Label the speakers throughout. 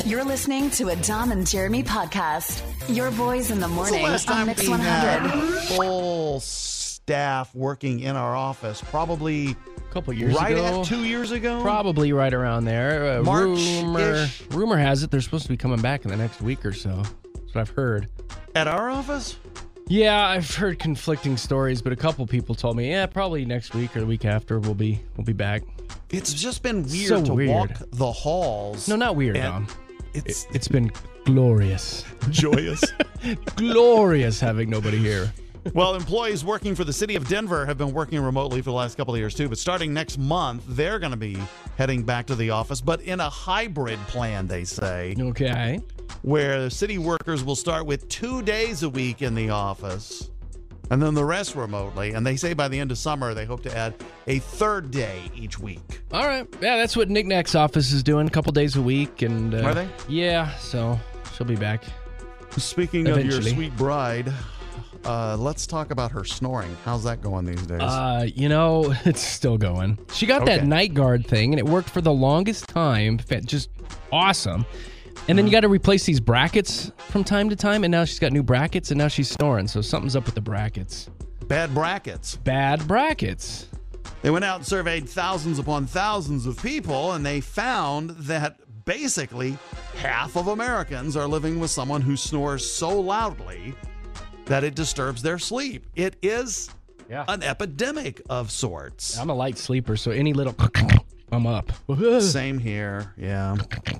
Speaker 1: You're listening to a Dom and Jeremy podcast. Your boys in the morning
Speaker 2: When's the last
Speaker 1: on
Speaker 2: time
Speaker 1: Mix
Speaker 2: we
Speaker 1: 100.
Speaker 2: had full staff working in our office? Probably
Speaker 3: a couple years
Speaker 2: right
Speaker 3: ago.
Speaker 2: at 2 years ago?
Speaker 3: Probably right around there.
Speaker 2: March-ish.
Speaker 3: Rumor has it they're supposed to be coming back in the next week or so. That's what I've heard.
Speaker 2: At our office?
Speaker 3: Yeah, I've heard conflicting stories, but a couple people told me, yeah, probably next week or the week after we'll be back.
Speaker 2: It's just been weird
Speaker 3: So
Speaker 2: to
Speaker 3: weird.
Speaker 2: walk the halls.
Speaker 3: No, not weird,
Speaker 2: and
Speaker 3: Dom.
Speaker 2: It's
Speaker 3: been glorious.
Speaker 2: joyous.
Speaker 3: Glorious having nobody here.
Speaker 2: Well, employees working for the city of Denver have been working remotely for the last couple of years, too. But starting next month, they're going to be heading back to the office, but in a hybrid plan, they say,
Speaker 3: Okay.
Speaker 2: where city workers will start with 2 days a week in the office and then the rest remotely. And they say by the end of summer, they hope to add a third day each week.
Speaker 3: All right. Yeah, that's what Nick Nack's office is doing, a couple days a week. And
Speaker 2: Are they?
Speaker 3: Yeah, so she'll be back.
Speaker 2: Speaking of your
Speaker 3: Eventually.
Speaker 2: sweet bride, let's talk about her snoring. How's that going these days?
Speaker 3: It's still going. She got that
Speaker 2: Okay.
Speaker 3: night guard thing, and it worked for the longest time. Just awesome. And then you got to replace these brackets from time to time, and now she's got new brackets, and now she's snoring. So something's up with the brackets.
Speaker 2: Bad brackets.
Speaker 3: Bad brackets.
Speaker 2: They went out and surveyed thousands upon thousands of people, and they found that basically half of Americans are living with someone who snores so loudly that it disturbs their sleep. It is an epidemic of sorts.
Speaker 3: I'm a light sleeper, so any little I'm up.
Speaker 2: Same here, yeah.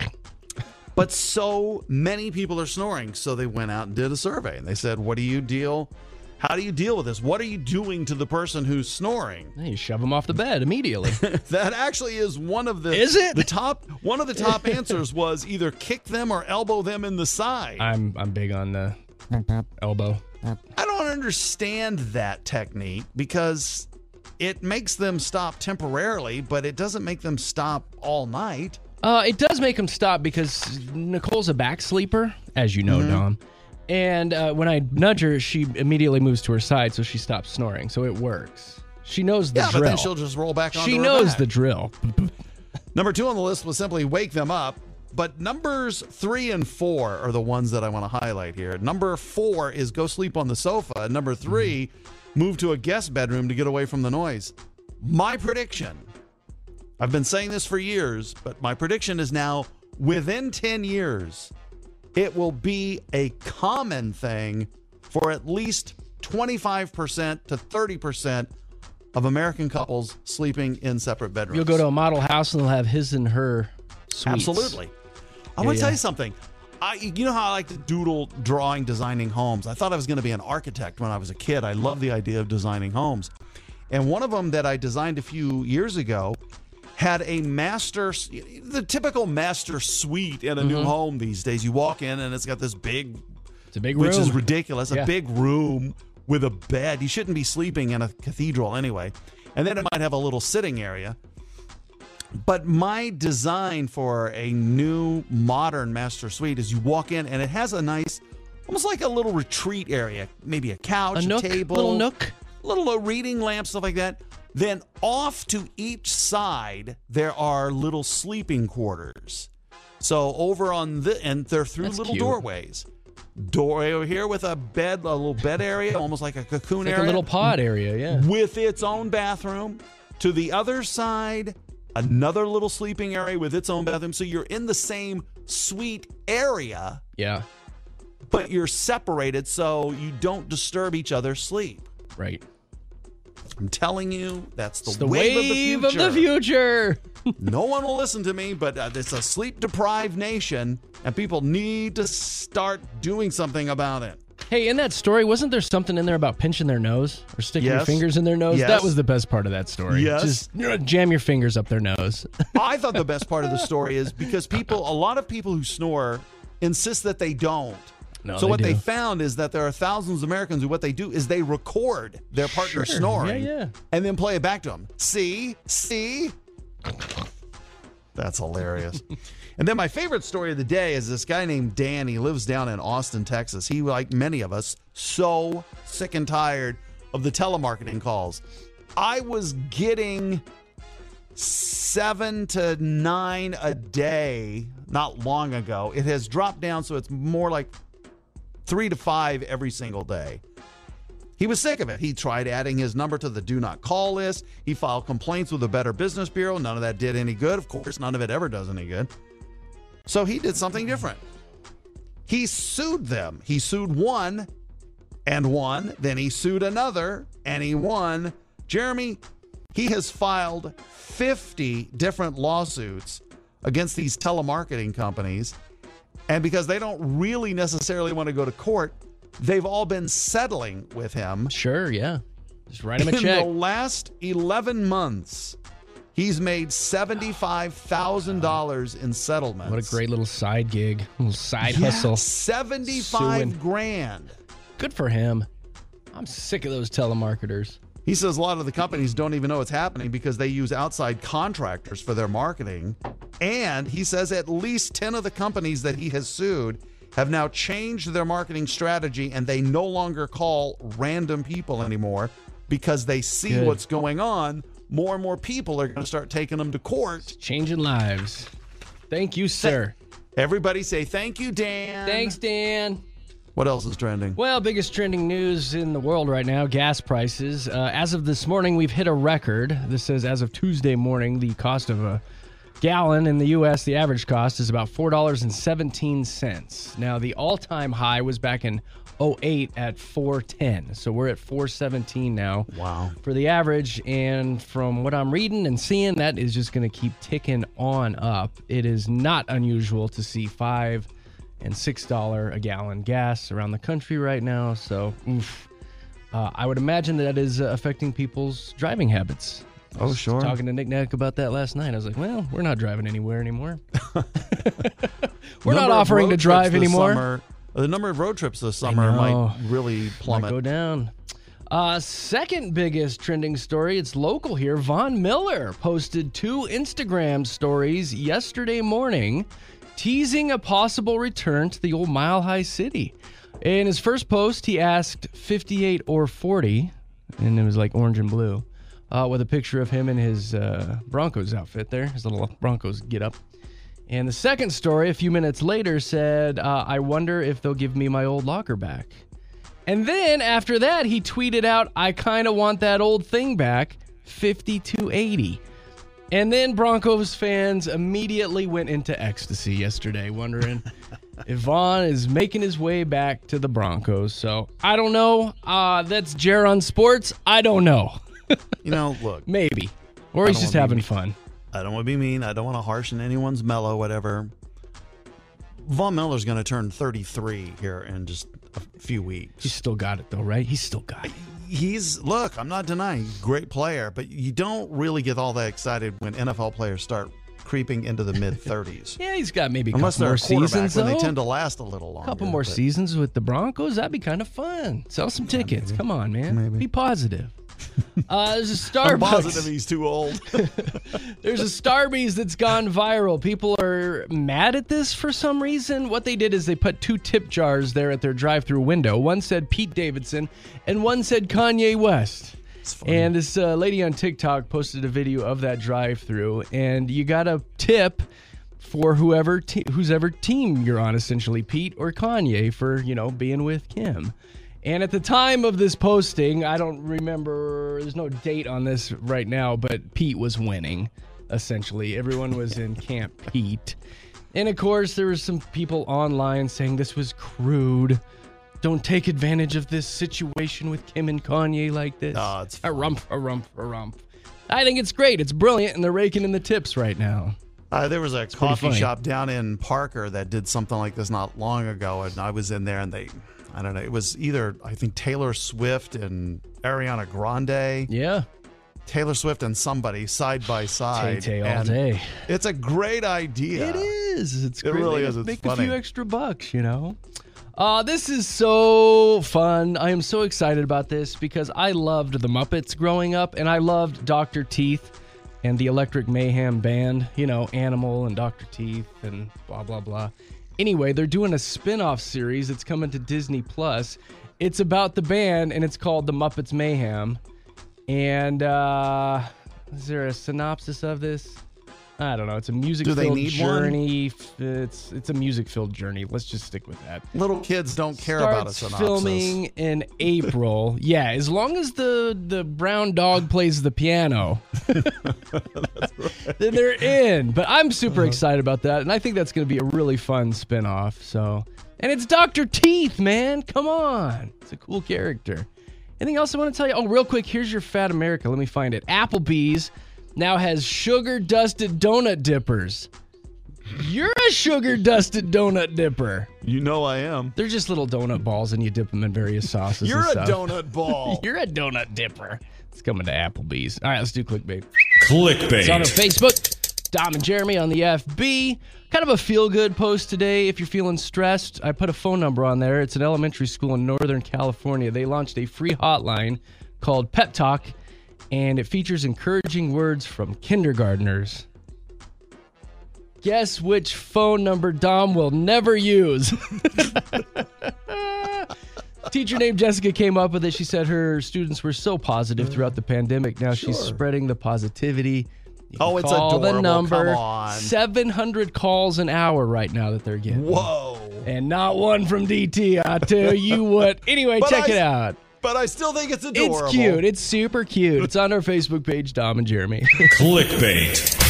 Speaker 2: But so many people are snoring, so they went out and did a survey. And they said, how do you deal with this? What are you doing to the person who's snoring?
Speaker 3: You shove them off the bed immediately.
Speaker 2: That actually is one of the...
Speaker 3: Is it?
Speaker 2: One of the top answers was either kick them or elbow them in the side.
Speaker 3: I'm big on the elbow.
Speaker 2: I don't understand that technique because it makes them stop temporarily, but it doesn't make them stop all night.
Speaker 3: It does make them stop because Nicole's a back sleeper, as you know, Dom. And when I nudge her, she immediately moves to her side, so she stops snoring. So it works. She knows the drill.
Speaker 2: But then she'll just roll back onto
Speaker 3: She
Speaker 2: her
Speaker 3: knows
Speaker 2: back.
Speaker 3: the drill.
Speaker 2: Number 2 on the list was simply wake them up. But numbers 3 and 4 are the ones that I want to highlight here. Number 4 is go sleep on the sofa. Number 3, move to a guest bedroom to get away from the noise. My prediction, I've been saying this for years, but my prediction is now within 10 years, it will be a common thing for at least 25% to 30% of American couples sleeping in separate bedrooms.
Speaker 3: You'll go to a model house and they'll have his and her suites.
Speaker 2: Absolutely. I want to tell you something. You know how I like to doodle, drawing, designing homes. I thought I was going to be an architect when I was a kid. I love the idea of designing homes. And one of them that I designed a few years ago had a the typical master suite in a new home these days. You walk in and it's got this big,
Speaker 3: It's a big room.
Speaker 2: which is ridiculous,
Speaker 3: Yeah.
Speaker 2: a big room with a bed. You shouldn't be sleeping in a cathedral anyway. And then it might have a little sitting area. But my design for a new modern master suite is you walk in and it has a nice, almost like a little retreat area, maybe a couch,
Speaker 3: A nook,
Speaker 2: table,
Speaker 3: little nook.
Speaker 2: little reading lamp, stuff like that. Then off to each side, there are little sleeping quarters. So over on and they're through
Speaker 3: That's
Speaker 2: little
Speaker 3: cute.
Speaker 2: doorways. Doorway over here with a little bed area, almost like a cocoon
Speaker 3: Like
Speaker 2: area.
Speaker 3: a little pod area, yeah.
Speaker 2: With its own bathroom. To the other side, another little sleeping area with its own bathroom. So you're in the same suite area,
Speaker 3: Yeah,
Speaker 2: but you're separated so you don't disturb each other's sleep.
Speaker 3: right.
Speaker 2: I'm telling you, that's
Speaker 3: It's the
Speaker 2: wave
Speaker 3: of the future.
Speaker 2: No one will listen to me, but it's a sleep-deprived nation, and people need to start doing something about it.
Speaker 3: Hey, in that story, wasn't there something in there about pinching their nose or sticking your
Speaker 2: Yes.
Speaker 3: fingers in their nose?
Speaker 2: Yes.
Speaker 3: That was the best part of that story.
Speaker 2: Yes.
Speaker 3: Just jam your fingers up their nose.
Speaker 2: I thought the best part of the story is because a lot of people who snore insist that they don't.
Speaker 3: No,
Speaker 2: So
Speaker 3: they
Speaker 2: what
Speaker 3: do.
Speaker 2: they found is that there are thousands of Americans who what they do is they record their partner
Speaker 3: Sure.
Speaker 2: snoring
Speaker 3: Yeah.
Speaker 2: and then play it back to them. See? That's hilarious. And then my favorite story of the day is this guy named Dan. He lives down in Austin, Texas. He, like many of us, so sick and tired of the telemarketing calls. I was getting 7 to 9 a day not long ago. It has dropped down, so it's more like 3 to 5 every single day. He was sick of it. He tried adding his number to the do not call list. He filed complaints with the Better Business Bureau. None of that did any good. Of course, none of it ever does any good. So he did something different. He sued them. He sued one and won. Then he sued another and he won. Jeremy, he has filed 50 different lawsuits against these telemarketing companies. And because they don't really necessarily want to go to court, they've all been settling with him.
Speaker 3: Sure, yeah. Just write him a check.
Speaker 2: In the last 11 months, he's made $75,000 in settlements.
Speaker 3: What a great little side gig, little side hustle.
Speaker 2: 75 grand.
Speaker 3: Good for him. I'm sick of those telemarketers.
Speaker 2: He says a lot of the companies don't even know what's happening because they use outside contractors for their marketing. And he says at least 10 of the companies that he has sued have now changed their marketing strategy, and they no longer call random people anymore because they see what's going on. More and more people are going to start taking them to court.
Speaker 3: It's changing lives. Thank you, sir.
Speaker 2: Everybody say thank you, Dan.
Speaker 3: Thanks, Dan.
Speaker 2: What else is trending?
Speaker 3: Well, biggest trending news in the world right now, gas prices. As of this morning, we've hit a record. This says as of Tuesday morning, the cost of a gallon in the U.S., the average cost is about $4.17. Now, the all-time high was back in 2008 at $4.10. So we're at $4.17 now.
Speaker 2: Wow.
Speaker 3: For the average, and from what I'm reading and seeing, that is just going to keep ticking on up. It is not unusual to see $5 and $6 a gallon gas around the country right now. So, I would imagine that is affecting people's driving habits.
Speaker 2: Oh, sure.
Speaker 3: I was talking to Nick Nack about that last night. I was like, well, we're not driving anywhere anymore. We're not offering to drive anymore.
Speaker 2: The number of road trips this summer might really plummet.
Speaker 3: Might go down. Second biggest trending story, it's local here. Von Miller posted 2 Instagram stories yesterday morning teasing a possible return to the old Mile High City. In his first post, he asked 58 or 40, and it was like orange and blue. With a picture of him in his Broncos outfit there, his little Broncos get-up. And the second story, a few minutes later, said, I wonder if they'll give me my old locker back. And then, after that, he tweeted out, I kind of want that old thing back, 5280. And then Broncos fans immediately went into ecstasy yesterday, wondering if Vaughn is making his way back to the Broncos. So, I don't know. That's Jer on Sports. I don't know.
Speaker 2: Look.
Speaker 3: Maybe. Or he's just having fun.
Speaker 2: I don't want to be mean. I don't want to harshen anyone's mellow, whatever. Von Miller's going to turn 33 here in just a few weeks.
Speaker 3: He's still got it, though, right? He's still got it.
Speaker 2: Look, I'm not denying, he's a great player, but you don't really get all that excited when NFL players start creeping into the mid-30s.
Speaker 3: Yeah, he's got maybe a
Speaker 2: Unless
Speaker 3: couple more seasons,
Speaker 2: when
Speaker 3: though.
Speaker 2: they tend to last a little longer.
Speaker 3: A couple more seasons with the Broncos, that'd be kind of fun. Sell some tickets. Come on, man.
Speaker 2: Maybe.
Speaker 3: Be positive. There's a Starbucks.
Speaker 2: I'm positive he's too old.
Speaker 3: There's a Starbucks that's gone viral. People are mad at this for some reason. What they did is they put 2 tip jars there at their drive-thru window. One said Pete Davidson, and one said Kanye West. And this lady on TikTok posted a video of that drive-thru, and you got a tip for whoever team you're on, essentially, Pete or Kanye, for being with Kim. And at the time of this posting, I don't remember, there's no date on this right now, but Pete was winning, essentially. Everyone was in Camp Pete. And of course, there were some people online saying this was crude. Don't take advantage of this situation with Kim and Kanye like this.
Speaker 2: Oh, it's
Speaker 3: a rump. I think it's great. It's brilliant, and they're raking in the tips right now.
Speaker 2: There was a coffee shop down in Parker that did something like this not long ago, and I was in there, and I don't know, it was either, I think, Taylor Swift and Ariana Grande.
Speaker 3: Yeah.
Speaker 2: Taylor Swift and somebody side by side.
Speaker 3: Tay all day.
Speaker 2: It's a great idea.
Speaker 3: It is. It
Speaker 2: really is. It's
Speaker 3: make
Speaker 2: funny.
Speaker 3: a few extra bucks, This is so fun. I am so excited about this because I loved the Muppets growing up, and I loved Dr. Teeth and the Electric Mayhem Band, Animal and Dr. Teeth and blah, blah, blah. Anyway, they're doing a spin-off series. It's coming to Disney+. It's about the band, and it's called The Muppets Mayhem. And Is there a synopsis of this? I don't know. It's a
Speaker 2: Do they
Speaker 3: music-filled
Speaker 2: need
Speaker 3: journey. It's a music-filled journey. Let's just stick with that.
Speaker 2: Little kids don't care about a synopsis.
Speaker 3: Filming in April. Yeah, as long as the brown dog plays the piano, then they're in. But I'm super excited about that, and I think that's going to be a really fun spinoff. So, and it's Dr. Teeth, man. Come on, it's a cool character. Anything else I want to tell you? Oh, real quick, here's your Fat America. Let me find it. Applebee's now has sugar-dusted donut dippers. You're a sugar-dusted donut dipper.
Speaker 2: You know I am.
Speaker 3: They're just little donut balls, and you dip them in various sauces.
Speaker 2: You're
Speaker 3: and
Speaker 2: a
Speaker 3: stuff.
Speaker 2: donut ball.
Speaker 3: You're a donut dipper. It's coming to Applebee's. All right, let's do clickbait.
Speaker 4: Clickbait.
Speaker 3: It's on our Facebook. Dom and Jeremy on the FB. Kind of a feel-good post today. If you're feeling stressed, I put a phone number on there. It's an elementary school in Northern California. They launched a free hotline called Pep Talk, and it features encouraging words from kindergartners. Guess which phone number Dom will never use. Teacher named Jessica came up with it. She said her students were so positive throughout the pandemic. Now she's spreading the positivity.
Speaker 2: Oh, it's
Speaker 3: call
Speaker 2: adorable.
Speaker 3: the number.
Speaker 2: Come on.
Speaker 3: 700 calls an hour right now that they're getting.
Speaker 2: Whoa.
Speaker 3: And not one from DT, I tell you what. Anyway, check it out.
Speaker 2: But I still think it's adorable.
Speaker 3: It's cute. It's super cute. It's on our Facebook page, Dom and Jeremy.
Speaker 4: Clickbait.